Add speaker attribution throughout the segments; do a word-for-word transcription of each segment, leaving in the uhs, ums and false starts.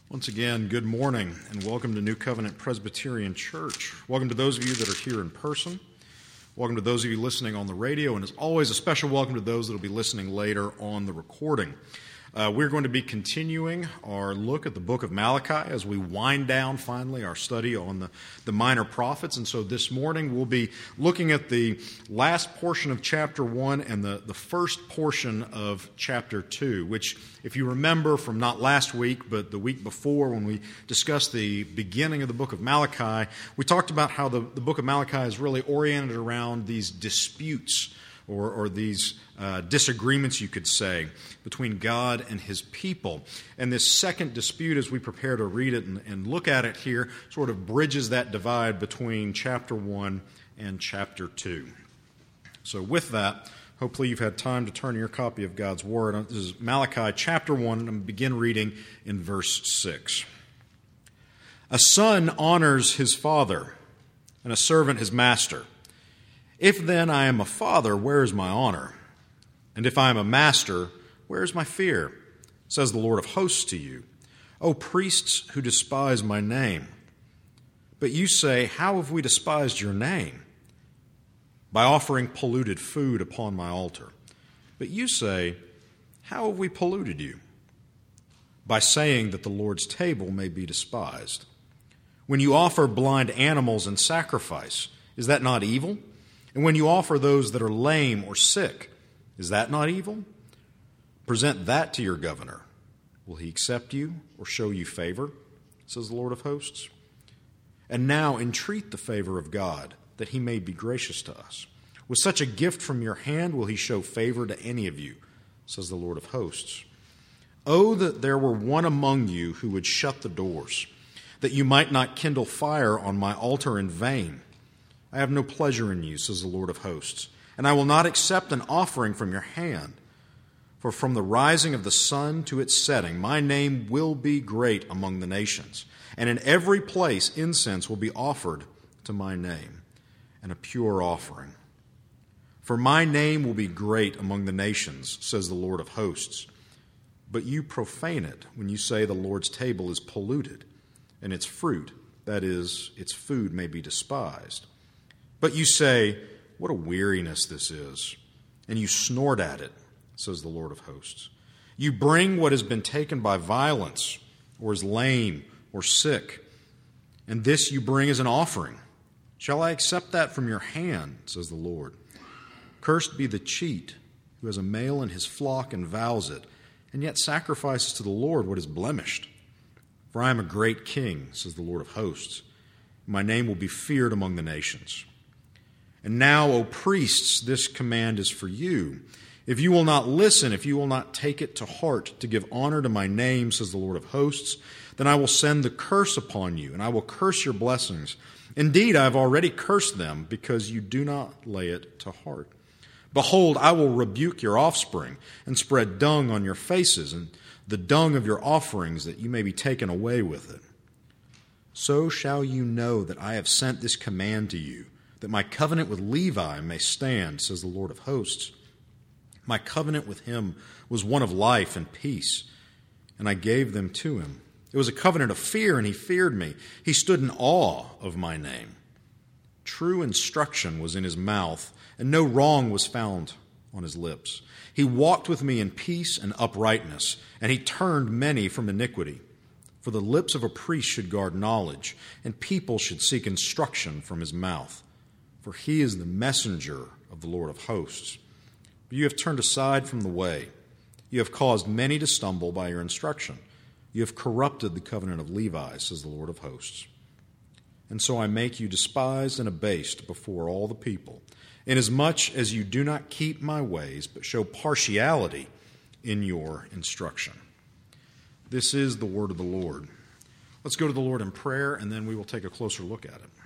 Speaker 1: Once again, good morning and welcome to New Covenant Presbyterian Church. Welcome to those of you that are here in person. Welcome to those of you listening on the radio, and as always, a special welcome to those that will be listening later on the recording. Uh, we're going to be continuing our look at the book of Malachi as we wind down finally our study on the, the minor prophets. And so this morning we'll be looking at the last portion of chapter one and the, the first portion of chapter two, which, if you remember from not last week, but the week before when we discussed the beginning of the book of Malachi, we talked about how the, the book of Malachi is really oriented around these disputes or, or these uh, disagreements, you could say, between God and his people. And this second dispute, as we prepare to read it and, and look at it here, sort of bridges that divide between chapter one and chapter two. So with that, hopefully you've had time to turn your copy of God's Word. This is Malachi chapter one, and I'm going to begin reading in verse six. A son honors his father, and a servant his master. If then I am a father, where is my honor? And if I am a master, where is my fear? Says the Lord of hosts to you, O priests who despise my name. But you say, how have we despised your name? By offering polluted food upon my altar. But you say, how have we polluted you? By saying that the Lord's table may be despised. When you offer blind animals in sacrifice, is that not evil? And when you offer those that are lame or sick, is that not evil? Present that to your governor. Will he accept you or show you favor? Says the Lord of hosts. And now entreat the favor of God, that he may be gracious to us. With such a gift from your hand will he show favor to any of you, says the Lord of hosts. Oh, that there were one among you who would shut the doors, that you might not kindle fire on my altar in vain. I have no pleasure in you, says the Lord of hosts, and I will not accept an offering from your hand. For from the rising of the sun to its setting, my name will be great among the nations, and in every place incense will be offered to my name, and a pure offering. For my name will be great among the nations, says the Lord of hosts. But you profane it when you say the Lord's table is polluted, and its fruit, that is, its food, may be despised. But you say, what a weariness this is, and you snort at it, says the Lord of hosts. You bring what has been taken by violence, or is lame, or sick, and this you bring as an offering. Shall I accept that from your hand, says the Lord? Cursed be the cheat who has a male in his flock and vows it, and yet sacrifices to the Lord what is blemished. For I am a great king, says the Lord of hosts. My name will be feared among the nations. And now, O priests, this command is for you. If you will not listen, if you will not take it to heart to give honor to my name, says the Lord of hosts, then I will send the curse upon you, and I will curse your blessings. Indeed, I have already cursed them, because you do not lay it to heart. Behold, I will rebuke your offspring, and spread dung on your faces, and the dung of your offerings, that you may be taken away with it. So shall you know that I have sent this command to you, that my covenant with Levi may stand, says the Lord of hosts. My covenant with him was one of life and peace, and I gave them to him. It was a covenant of fear, and he feared me. He stood in awe of my name. True instruction was in his mouth, and no wrong was found on his lips. He walked with me in peace and uprightness, and he turned many from iniquity. For the lips of a priest should guard knowledge, and people should seek instruction from his mouth. For he is the messenger of the Lord of hosts. But you have turned aside from the way. You have caused many to stumble by your instruction. You have corrupted the covenant of Levi, says the Lord of hosts. And so I make you despised and abased before all the people, inasmuch as you do not keep my ways, but show partiality in your instruction. This is the word of the Lord. Let's go to the Lord in prayer, and then we will take a closer look at it.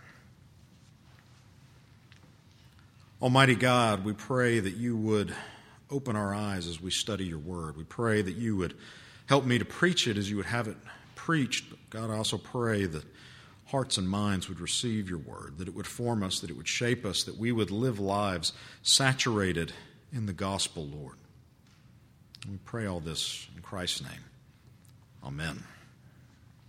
Speaker 1: Almighty God, we pray that you would open our eyes as we study your word. We pray that you would help me to preach it as you would have it preached. But God, I also pray that hearts and minds would receive your word, that it would form us, that it would shape us, that we would live lives saturated in the gospel, Lord. We pray all this in Christ's name. Amen.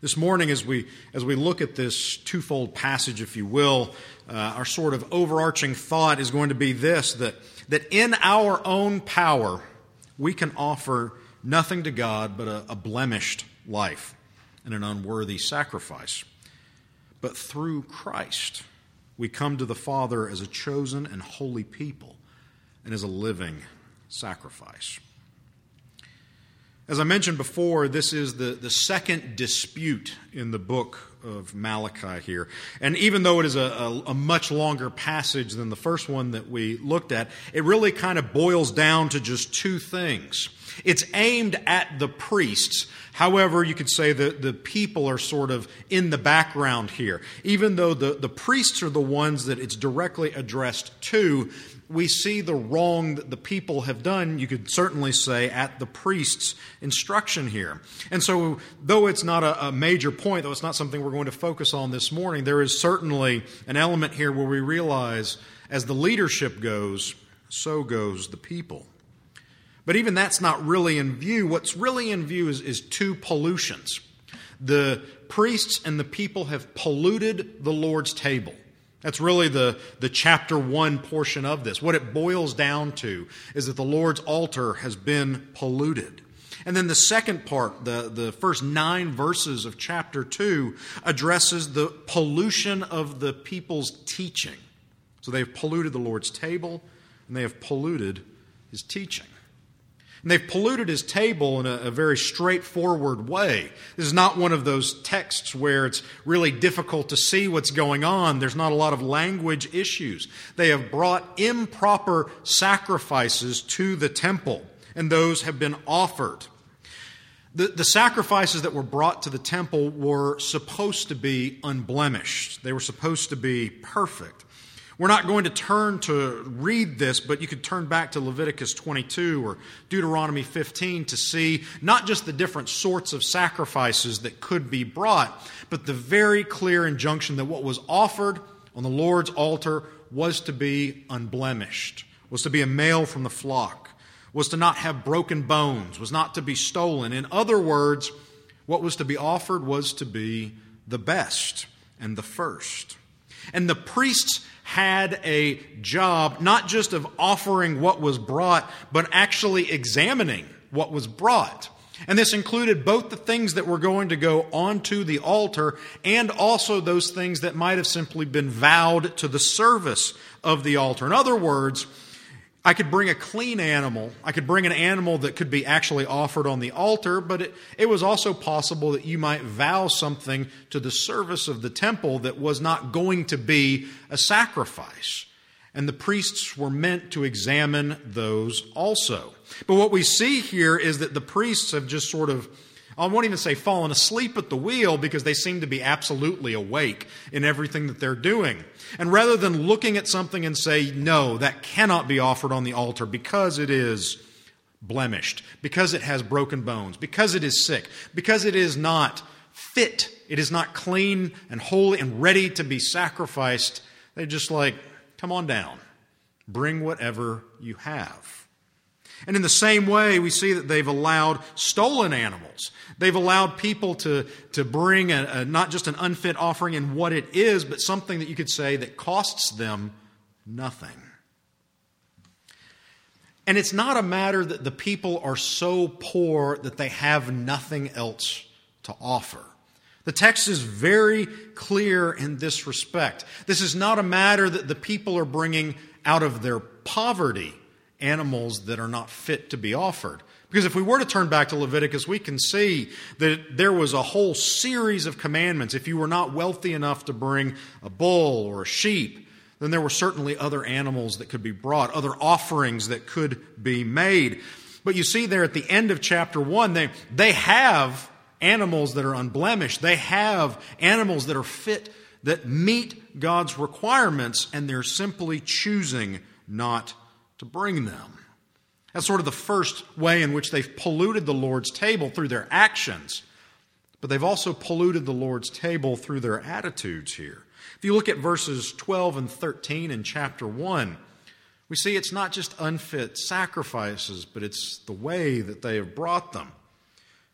Speaker 1: This morning, as we as we look at this twofold passage, if you will, uh, our sort of overarching thought is going to be this, that, that in our own power, we can offer nothing to God but a, a blemished life and an unworthy sacrifice. But through Christ, we come to the Father as a chosen and holy people and as a living sacrifice. As I mentioned before, this is the, the second dispute in the book of Malachi here. And even though it is a, a, a much longer passage than the first one that we looked at, it really kind of boils down to just two things. It's aimed at the priests. However, you could say that the people are sort of in the background here. Even though the, the priests are the ones that it's directly addressed to, we see the wrong that the people have done, you could certainly say, at the priest's instruction here. And so, though it's not a, a major point, though it's not something we're going to focus on this morning, there is certainly an element here where we realize as the leadership goes, so goes the people. But even that's not really in view. What's really in view is, is two pollutions. The priests and the people have polluted the Lord's table. That's really the, the chapter one portion of this. What it boils down to is that the Lord's altar has been polluted. And then the second part, the, the first nine verses of chapter two, addresses the pollution of the people's teaching. So they have polluted the Lord's table, and they have polluted His teaching. And they've polluted His table in a, a very straightforward way. This is not one of those texts where it's really difficult to see what's going on. There's not a lot of language issues. They have brought improper sacrifices to the temple, and those have been offered. The, the sacrifices that were brought to the temple were supposed to be unblemished. They were supposed to be perfect. We're not going to turn to read this, but you could turn back to Leviticus twenty-two or Deuteronomy fifteen to see not just the different sorts of sacrifices that could be brought, but the very clear injunction that what was offered on the Lord's altar was to be unblemished, was to be a male from the flock, was to not have broken bones, was not to be stolen. In other words, what was to be offered was to be the best and the first. And the priests had a job not just of offering what was brought, but actually examining what was brought. And this included both the things that were going to go onto the altar and also those things that might have simply been vowed to the service of the altar. In other words, I could bring a clean animal. I could bring an animal that could be actually offered on the altar, but it, it was also possible that you might vow something to the service of the temple that was not going to be a sacrifice. And the priests were meant to examine those also. But what we see here is that the priests have just sort of, I won't even say fallen asleep at the wheel, because they seem to be absolutely awake in everything that they're doing. And rather than looking at something and say, no, that cannot be offered on the altar because it is blemished, because it has broken bones, because it is sick, because it is not fit, it is not clean and holy and ready to be sacrificed, they're just like, come on down, bring whatever you have. And in the same way, we see that they've allowed stolen animals. They've allowed people to, to bring a, a, not just an unfit offering in what it is, but something that you could say that costs them nothing. And it's not a matter that the people are so poor that they have nothing else to offer. The text is very clear in this respect. This is not a matter that the people are bringing out of their poverty animals that are not fit to be offered. Because if we were to turn back to Leviticus, we can see that there was a whole series of commandments. If you were not wealthy enough to bring a bull or a sheep, then there were certainly other animals that could be brought, other offerings that could be made. But you see there at the end of chapter one, they, they have animals that are unblemished. They have animals that are fit, that meet God's requirements, and they're simply choosing not to bring them. That's sort of the first way in which they've polluted the Lord's table through their actions. But they've also polluted the Lord's table through their attitudes here. If you look at verses twelve and thirteen in chapter one, we see it's not just unfit sacrifices, but it's the way that they have brought them.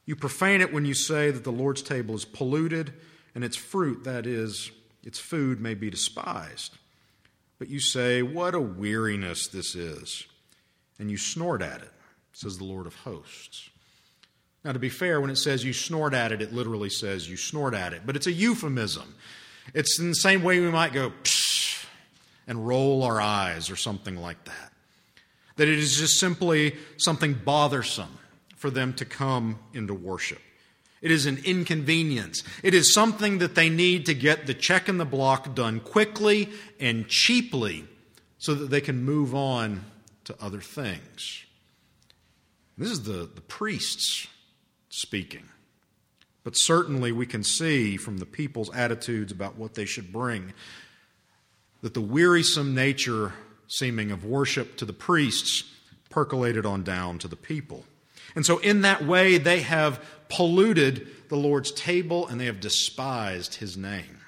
Speaker 1: You profane it when you say that the Lord's table is polluted and its fruit, that is, its food, may be despised. But you say, what a weariness this is, and you snort at it, says the Lord of hosts. Now, to be fair, when it says you snort at it, it literally says you snort at it. But it's a euphemism. It's in the same way we might go, psh, and roll our eyes or something like that. That it is just simply something bothersome for them to come into worship. It is an inconvenience. It is something that they need to get the check in the block done quickly and cheaply so that they can move on to other things. This is the, the priests speaking. But certainly we can see from the people's attitudes about what they should bring that the wearisome nature seeming of worship to the priests percolated on down to the people. And so in that way they have polluted the Lord's table and they have despised his name.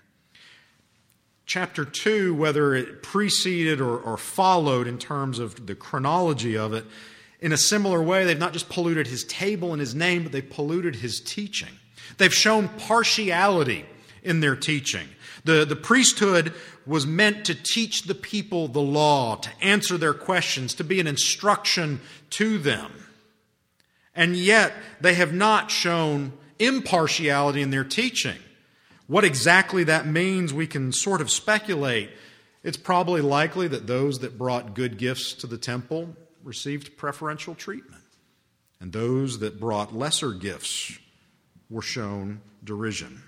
Speaker 1: Chapter two, whether it preceded or, or followed in terms of the chronology of it, in a similar way, they've not just polluted his table and his name, but they've polluted his teaching. They've shown partiality in their teaching. The, the priesthood was meant to teach the people the law, to answer their questions, to be an instruction to them. And yet, they have not shown impartiality in their teaching. What exactly that means, we can sort of speculate. It's probably likely that those that brought good gifts to the temple received preferential treatment, and those that brought lesser gifts were shown derision.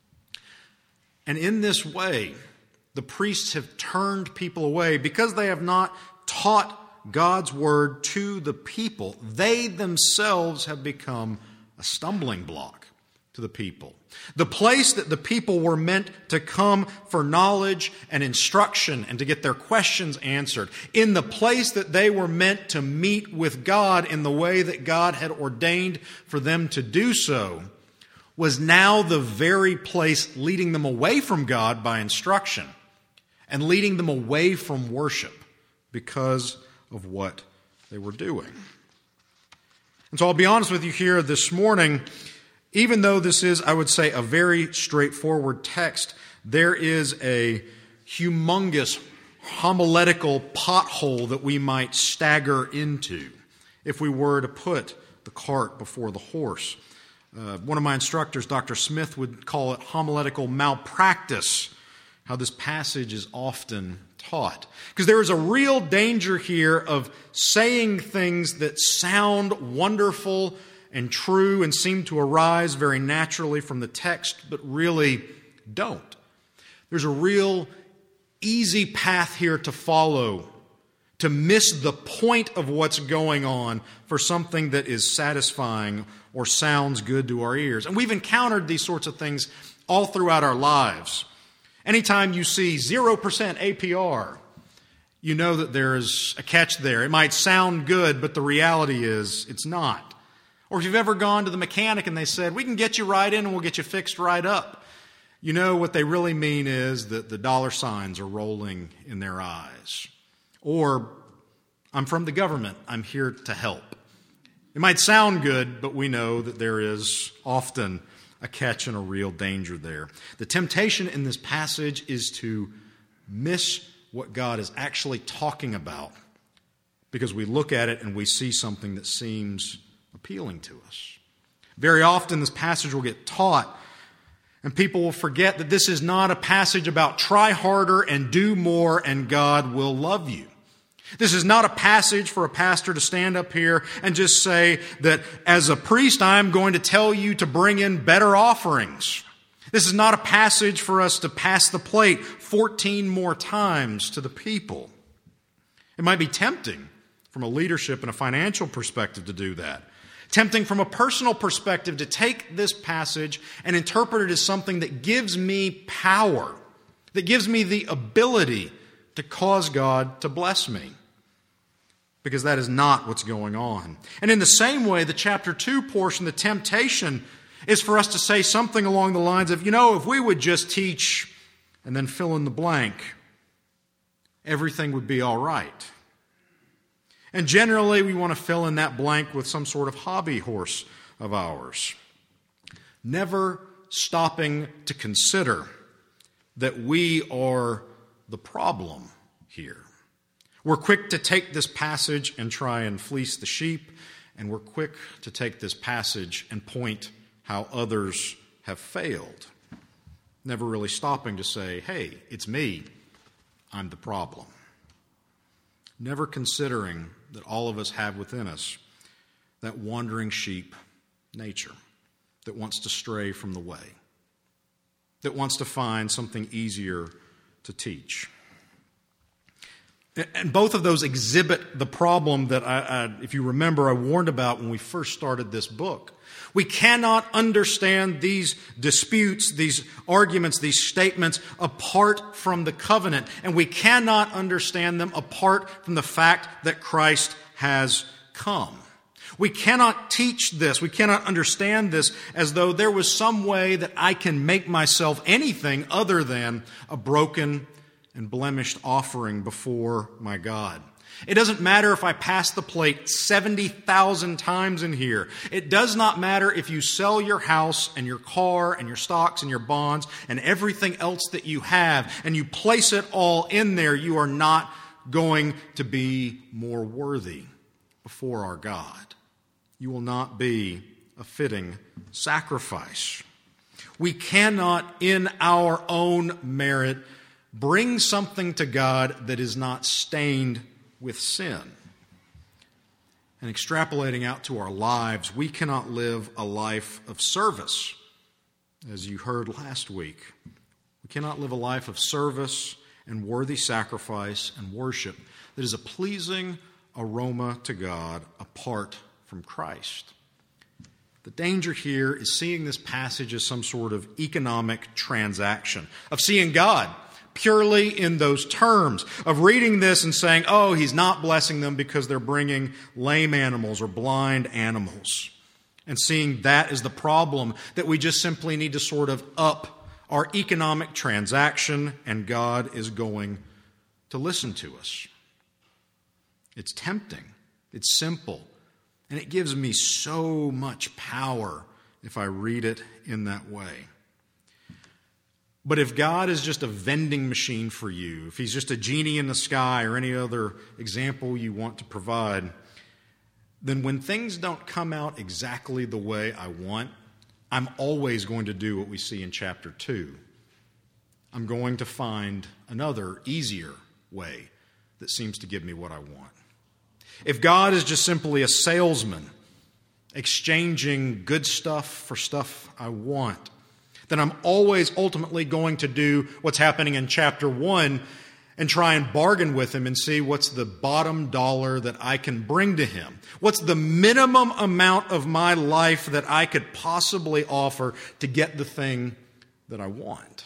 Speaker 1: And in this way, the priests have turned people away because they have not taught God's word to the people. They themselves have become a stumbling block to the people. The place that the people were meant to come for knowledge and instruction and to get their questions answered, in the place that they were meant to meet with God in the way that God had ordained for them to do so, was now the very place leading them away from God by instruction and leading them away from worship because of what they were doing. And so I'll be honest with you here this morning, even though this is, I would say, a very straightforward text, there is a humongous homiletical pothole that we might stagger into if we were to put the cart before the horse. Uh, one of my instructors, Doctor Smith, would call it homiletical malpractice, how this passage is often taught. Because there is a real danger here of saying things that sound wonderful and true and seem to arise very naturally from the text, but really don't. There's a real easy path here to follow, to miss the point of what's going on for something that is satisfying or sounds good to our ears. And we've encountered these sorts of things all throughout our lives. Anytime you see zero percent A P R, you know that there is a catch there. It might sound good, but the reality is it's not. Or if you've ever gone to the mechanic and they said, we can get you right in and we'll get you fixed right up, you know what they really mean is that the dollar signs are rolling in their eyes. Or, I'm from the government, I'm here to help. It might sound good, but we know that there is often a catch and a real danger there. The temptation in this passage is to miss what God is actually talking about because we look at it and we see something that seems appealing to us. Very often this passage will get taught and people will forget that this is not a passage about try harder and do more and God will love you. This is not a passage for a pastor to stand up here and just say that as a priest, I'm going to tell you to bring in better offerings. This is not a passage for us to pass the plate fourteen more times to the people. It might be tempting from a leadership and a financial perspective to do that. Tempting from a personal perspective to take this passage and interpret it as something that gives me power, that gives me the ability to cause God to bless me. Because that is not what's going on. And in the same way, the chapter two portion, the temptation, is for us to say something along the lines of, you know, if we would just teach and then fill in the blank, everything would be all right. And generally, we want to fill in that blank with some sort of hobby horse of ours. never stopping to consider that we are the problem here. We're quick to take this passage and try and fleece the sheep, and we're quick to take this passage and point how others have failed, never really stopping to say, hey, it's me, I'm the problem. Never considering that all of us have within us that wandering sheep nature that wants to stray from the way, that wants to find something easier to teach. And both of those exhibit the problem that, I, I, if you remember, I warned about when we first started this book. We cannot understand these disputes, these arguments, these statements apart from the covenant. And we cannot understand them apart from the fact that Christ has come. We cannot teach this, we cannot understand this as though there was some way that I can make myself anything other than a broken and blemished offering before my God. It doesn't matter if I pass the plate seventy thousand times in here. It does not matter if you sell your house and your car and your stocks and your bonds and everything else that you have and you place it all in there. You are not going to be more worthy before our God. You will not be a fitting sacrifice. We cannot, in our own merit, bring something to God that is not stained with sin. And extrapolating out to our lives, we cannot live a life of service. As you heard last week, we cannot live a life of service and worthy sacrifice and worship that is a pleasing aroma to God apart from Christ. The danger here is seeing this passage as some sort of economic transaction, of seeing God purely in those terms, of reading this and saying, oh, he's not blessing them because they're bringing lame animals or blind animals, and seeing that as the problem, that we just simply need to sort of up our economic transaction and God is going to listen to us. It's tempting. It's simple. And it gives me so much power if I read it in that way. But if God is just a vending machine for you, if he's just a genie in the sky or any other example you want to provide, then when things don't come out exactly the way I want, I'm always going to do what we see in chapter two. I'm going to find another, easier way that seems to give me what I want. If God is just simply a salesman exchanging good stuff for stuff I want, then I'm always ultimately going to do what's happening in chapter one and try and bargain with him and see what's the bottom dollar that I can bring to him. What's the minimum amount of my life that I could possibly offer to get the thing that I want.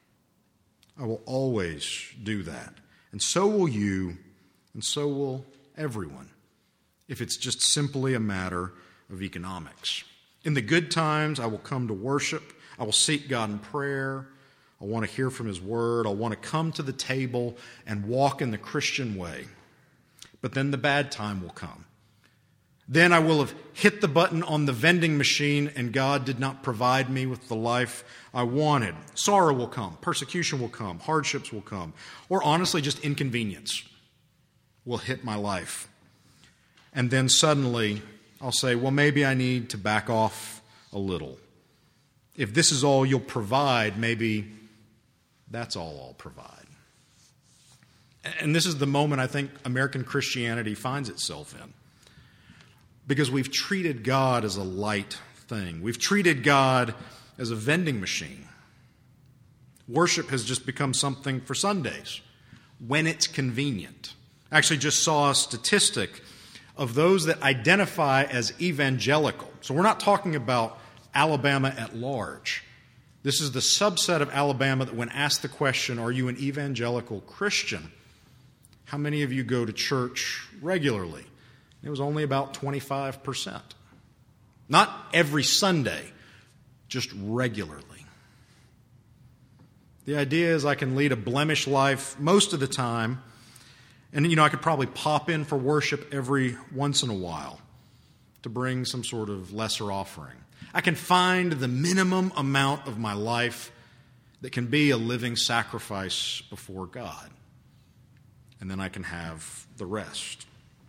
Speaker 1: I will always do that. And so will you, and so will everyone, if it's just simply a matter of economics. In the good times, I will come to worship. I will seek God in prayer. I want to hear from his word. I want to come to the table and walk in the Christian way. But then the bad time will come. Then I will have hit the button on the vending machine and God did not provide me with the life I wanted. Sorrow will come. Persecution will come. Hardships will come. Or honestly, just inconvenience will hit my life. And then suddenly I'll say, well, maybe I need to back off a little. If this is all you'll provide, maybe that's all I'll provide. And this is the moment I think American Christianity finds itself in. Because we've treated God as a light thing. We've treated God as a vending machine. Worship has just become something for Sundays, when it's convenient. I actually just saw a statistic of those that identify as evangelical. So we're not talking about Alabama at large. This is the subset of Alabama that when asked the question, are you an evangelical Christian? How many of you go to church regularly? It was only about twenty-five percent. Not every Sunday, just regularly. The idea is I can lead a blemished life most of the time, and you know I could probably pop in for worship every once in a while. to bring some sort of lesser offering. I can find the minimum amount of my life that can be a living sacrifice before God. And then I can have the rest.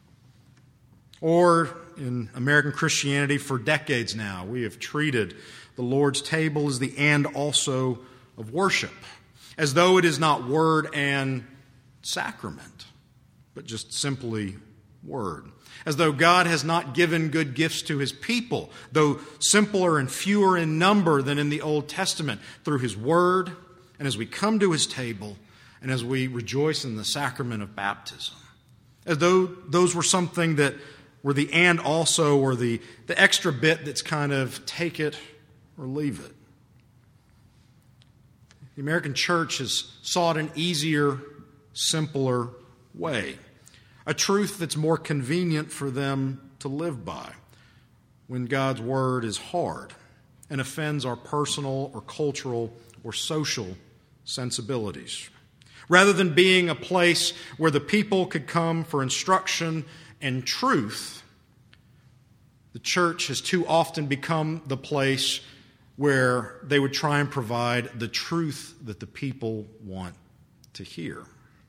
Speaker 1: Or in American Christianity, for decades now, we have treated the Lord's table as the and also of worship, as though it is not word and sacrament, but just simply word. As though God has not given good gifts to His people, though simpler and fewer in number than in the Old Testament, through His word, and as we come to His table, and as we rejoice in the sacrament of baptism. As though those were something that were the and also, or the, the extra bit that's kind of take it or leave it. The American church has sought an easier, simpler way. A truth that's more convenient for them to live by when God's word is hard and offends our personal or cultural or social sensibilities. Rather than being a place where the people could come for instruction and truth, the church has too often become the place where they would try and provide the truth that the people want to hear.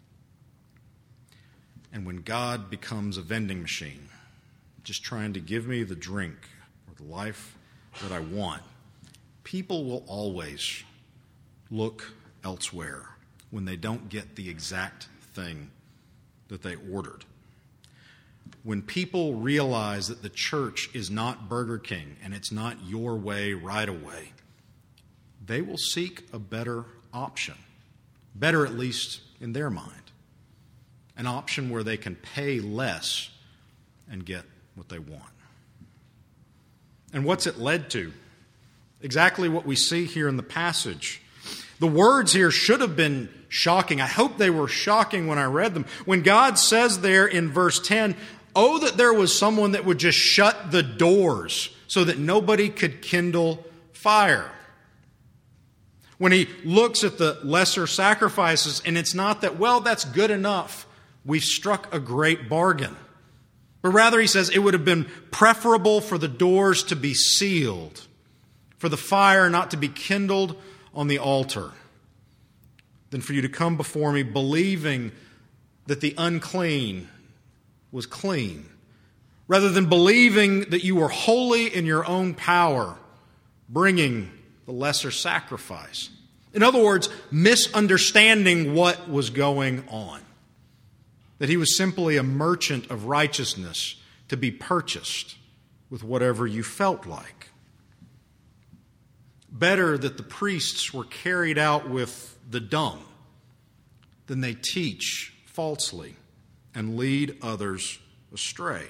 Speaker 1: And when God becomes a vending machine, just trying to give me the drink or the life that I want, people will always look elsewhere when they don't get the exact thing that they ordered. When people realize that the church is not Burger King and it's not your way right away, they will seek a better option, better at least in their mind. An option where they can pay less and get what they want. And what's it led to? Exactly what we see here in the passage. The words here should have been shocking. I hope they were shocking when I read them. When God says there in verse ten, "Oh, that there was someone that would just shut the doors so that nobody could kindle fire." When he looks at the lesser sacrifices, and it's not that, well, that's good enough. We've struck a great bargain. But rather, he says, it would have been preferable for the doors to be sealed, for the fire not to be kindled on the altar, than for you to come before me believing that the unclean was clean, rather than believing that you were holy in your own power, bringing the lesser sacrifice. In other words, misunderstanding what was going on. That he was simply a merchant of righteousness to be purchased with whatever you felt like. Better that the priests were carried out with the dung than they teach falsely and lead others astray.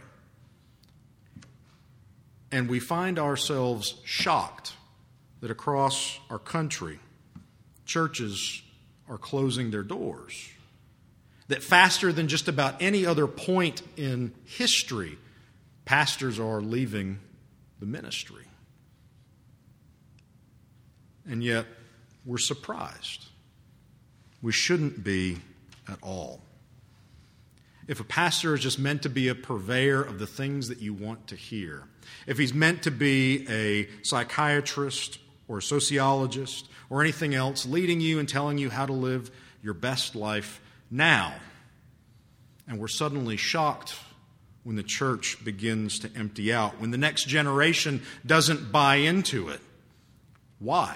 Speaker 1: And we find ourselves shocked that across our country, churches are closing their doors. That faster than just about any other point in history, pastors are leaving the ministry. And yet, we're surprised. We shouldn't be at all. If a pastor is just meant to be a purveyor of the things that you want to hear, if he's meant to be a psychiatrist or a sociologist or anything else, leading you and telling you how to live your best life now, and we're suddenly shocked when the church begins to empty out, when the next generation doesn't buy into it. Why?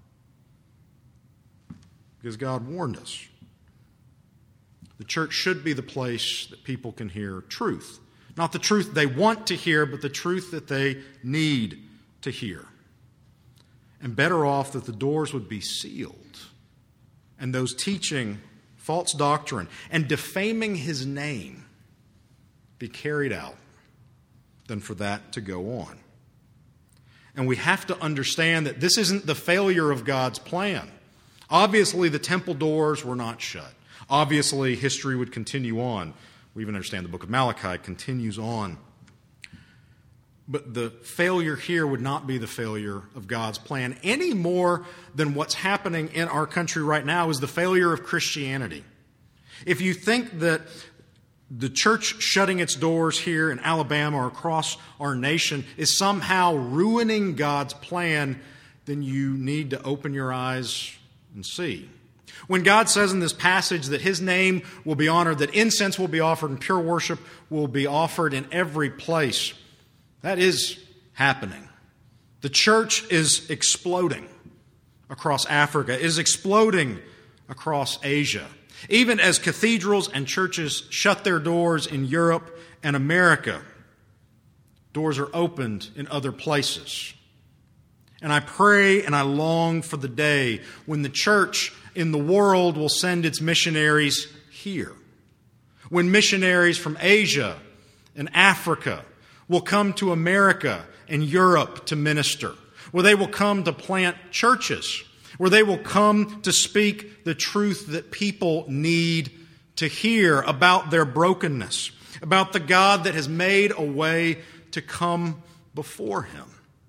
Speaker 1: Because God warned us. The church should be the place that people can hear truth. Not the truth they want to hear, but the truth that they need to hear. And better off that the doors would be sealed, and those teaching false doctrine and defaming his name be carried out than for that to go on. And we have to understand that this isn't the failure of God's plan. Obviously, the temple doors were not shut. Obviously, history would continue on. We even understand the book of Malachi continues on. But the failure here would not be the failure of God's plan any more than what's happening in our country right now is the failure of Christianity. If you think that the church shutting its doors here in Alabama or across our nation is somehow ruining God's plan, then you need to open your eyes and see. When God says in this passage that His name will be honored, that incense will be offered and pure worship will be offered in every place, that is happening. The church is exploding across Africa, is exploding across Asia. Even as cathedrals and churches shut their doors in Europe and America, doors are opened in other places. And I pray and I long for the day when the church in the world will send its missionaries here. When missionaries from Asia and Africa will come to America and Europe to minister. Where they will come to plant churches. Where they will come to speak the truth that people need to hear about their brokenness. About the God that has made a way to come before Him.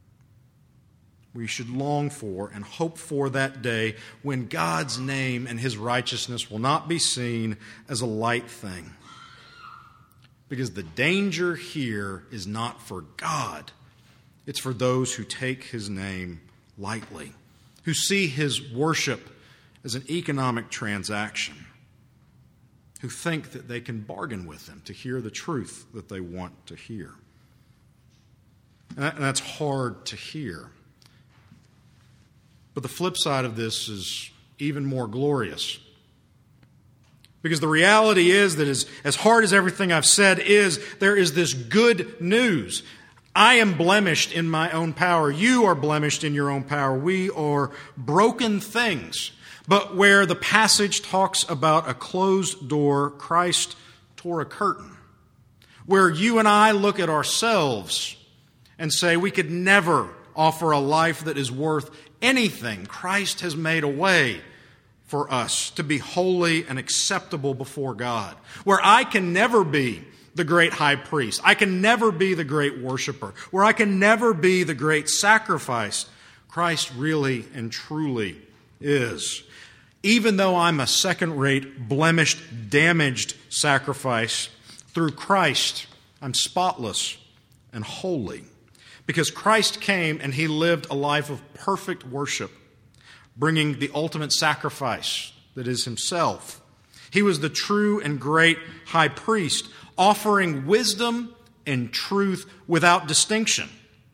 Speaker 1: We should long for and hope for that day when God's name and His righteousness will not be seen as a light thing. Because the danger here is not for God. It's for those who take His name lightly. Who see His worship as an economic transaction. Who think that they can bargain with Him to hear the truth that they want to hear. And that's hard to hear. But the flip side of this is even more glorious. Because the reality is that as, as hard as everything I've said is, there is this good news. I am blemished in my own power. You are blemished in your own power. We are broken things. But where the passage talks about a closed door, Christ tore a curtain. Where you and I look at ourselves and say we could never offer a life that is worth anything. Christ has made a way for us to be holy and acceptable before God. Where I can never be the great high priest. I can never be the great worshiper. Where I can never be the great sacrifice. Christ really and truly is. Even though I'm a second-rate, blemished, damaged sacrifice, through Christ, I'm spotless and holy. Because Christ came and He lived a life of perfect worship, bringing the ultimate sacrifice that is Himself. He was the true and great high priest, offering wisdom and truth without distinction.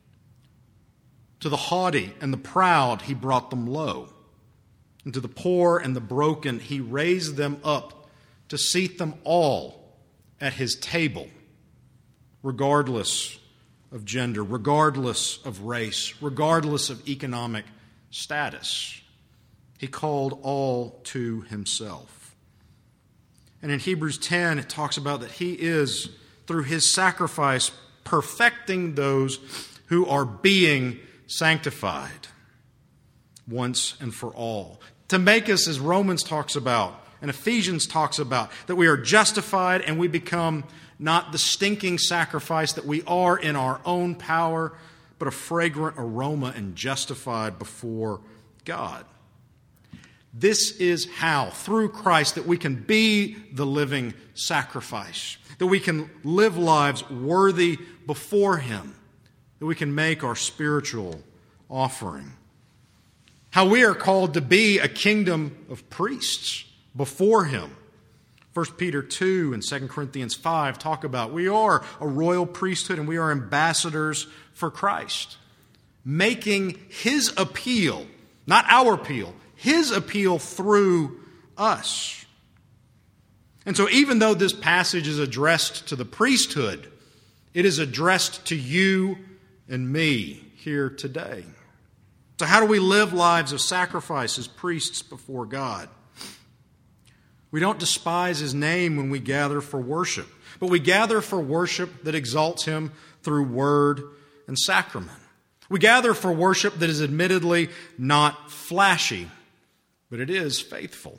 Speaker 1: To the haughty and the proud, He brought them low. And to the poor and the broken, He raised them up to seat them all at His table, regardless of gender, regardless of race, regardless of economic status. He called all to Himself. And in Hebrews ten, it talks about that He is, through His sacrifice, perfecting those who are being sanctified once and for all. To make us, as Romans talks about, and Ephesians talks about, that we are justified and we become not the stinking sacrifice that we are in our own power, but a fragrant aroma and justified before God. This is how, through Christ, that we can be the living sacrifice, that we can live lives worthy before Him, that we can make our spiritual offering. How we are called to be a kingdom of priests before Him. First Peter two and Second Corinthians five talk about we are a royal priesthood and we are ambassadors for Christ. Making His appeal, not our appeal, His appeal through us. And so even though this passage is addressed to the priesthood, it is addressed to you and me here today. So how do we live lives of sacrifice as priests before God? We don't despise His name when we gather for worship, but we gather for worship that exalts Him through word and sacrament. We gather for worship that is admittedly not flashy, but it is faithful.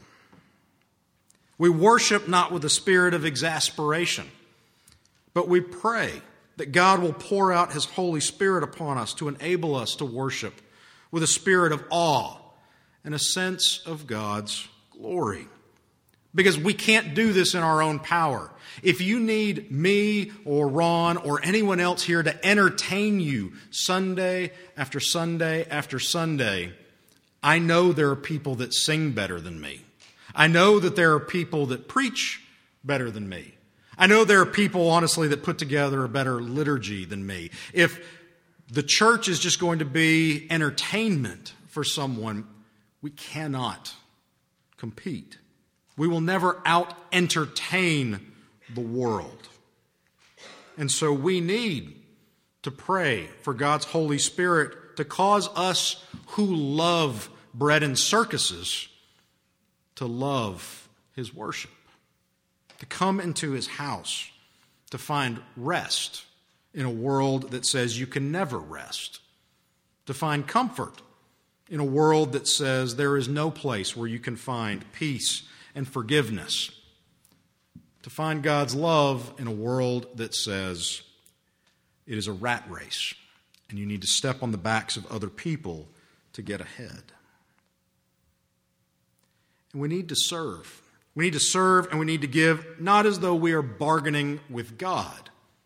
Speaker 1: We worship not with a spirit of exasperation, but we pray that God will pour out His Holy Spirit upon us to enable us to worship with a spirit of awe and a sense of God's glory. Because we can't do this in our own power. If you need me or Ron or anyone else here to entertain you Sunday after Sunday after Sunday, I know there are people that sing better than me. I know that there are people that preach better than me. I know there are people, honestly, that put together a better liturgy than me. If the church is just going to be entertainment for someone, we cannot compete. We will never out-entertain the world. And so we need to pray for God's Holy Spirit to cause us who love bread and circuses to love His worship, to come into His house, to find rest in a world that says you can never rest, to find comfort in a world that says there is no place where you can find peace and forgiveness, to find God's love in a world that says it is a rat race and you need to step on the backs of other people to get ahead. And we need to serve. We need to serve and we need to give, not as though we are bargaining with God,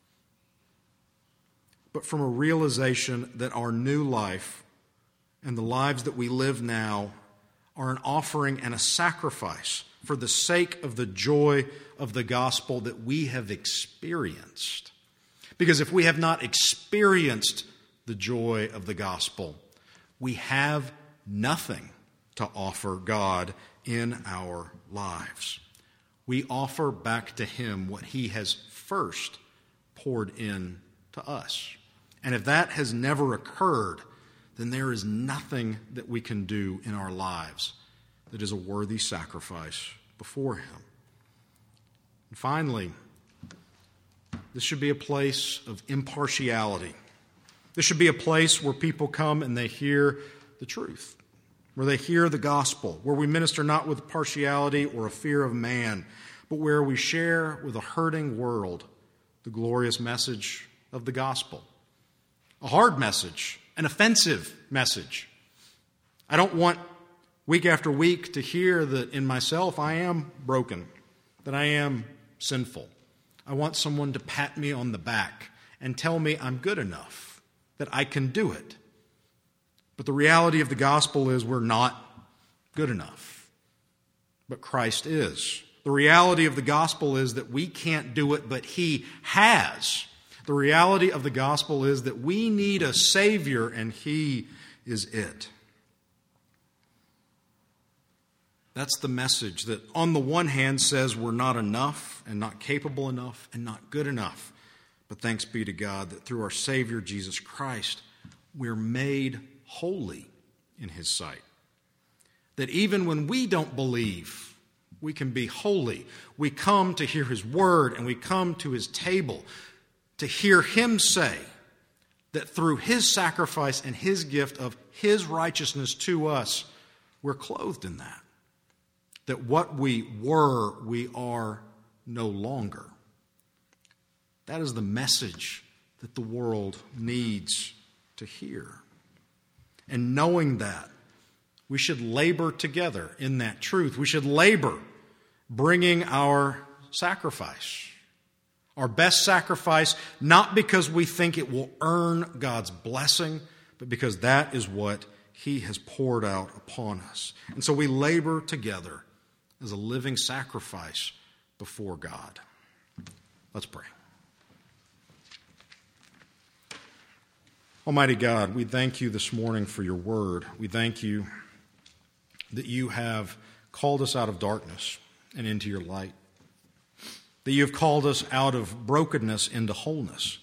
Speaker 1: but from a realization that our new life and the lives that we live now are an offering and a sacrifice for the sake of the joy of the gospel that we have experienced. Because if we have not experienced the joy of the gospel, we have nothing to offer God in our lives. We offer back to Him what He has first poured in to us. And if that has never occurred, then there is nothing that we can do in our lives that is a worthy sacrifice before Him. And finally, this should be a place of impartiality. This should be a place where people come and they hear the truth, where they hear the gospel, where we minister not with partiality or a fear of man, but where we share with a hurting world the glorious message of the gospel. A hard message, an offensive message. I don't want week after week to hear that in myself I am broken, that I am sinful. I want someone to pat me on the back and tell me I'm good enough, that I can do it. But the reality of the gospel is we're not good enough, but Christ is. The reality of the gospel is that we can't do it, but He has. The reality of the gospel is that we need a Savior, and He is it. That's the message that on the one hand says we're not enough and not capable enough and not good enough. But thanks be to God that through our Savior Jesus Christ, we're made holy in His sight. That even when we don't believe, we can be holy. We come to hear His word and we come to His table to hear Him say that through His sacrifice and His gift of His righteousness to us, we're clothed in that. That what we were, we are no longer. That is the message that the world needs to hear. And knowing that, we should labor together in that truth. We should labor bringing our sacrifice, our best sacrifice, not because we think it will earn God's blessing, but because that is what He has poured out upon us. And so we labor together as a living sacrifice before God. Let's pray. Almighty God, we thank You this morning for Your word. We thank You that You have called us out of darkness and into Your light. That You have called us out of brokenness into wholeness.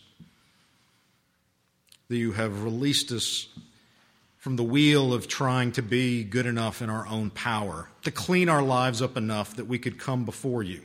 Speaker 1: That You have released us from the wheel of trying to be good enough in our own power, to clean our lives up enough that we could come before You.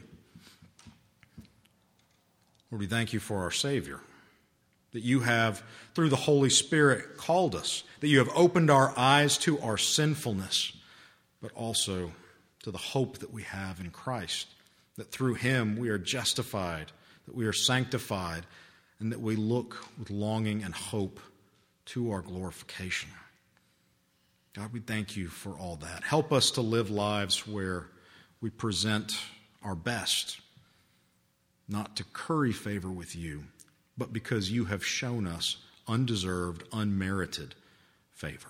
Speaker 1: Lord, we thank You for our Savior, that You have, through the Holy Spirit, called us, that You have opened our eyes to our sinfulness, but also to the hope that we have in Christ, that through Him we are justified, that we are sanctified, and that we look with longing and hope to our glorification. God, we thank You for all that. Help us to live lives where we present our best, not to curry favor with you, but because you have shown us undeserved, unmerited favor.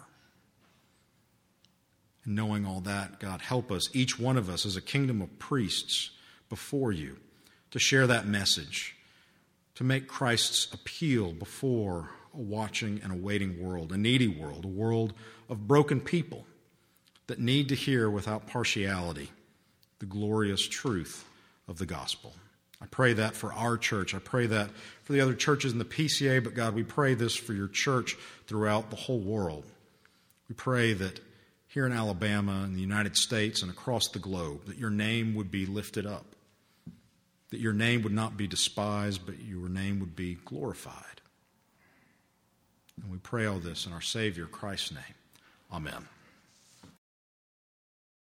Speaker 1: And knowing all that, God, help us, each one of us as a kingdom of priests before you, to share that message, to make Christ's appeal before a watching and a waiting world, a needy world, a world of broken people that need to hear without partiality the glorious truth of the gospel. I pray that for our church. I pray that for the other churches in the P C A, but God, we pray this for your church throughout the whole world. We pray that here in Alabama, in the United States, and across the globe, that your name would be lifted up, that your name would not be despised, but your name would be glorified. And we pray all this in our Savior, Christ's name. Amen.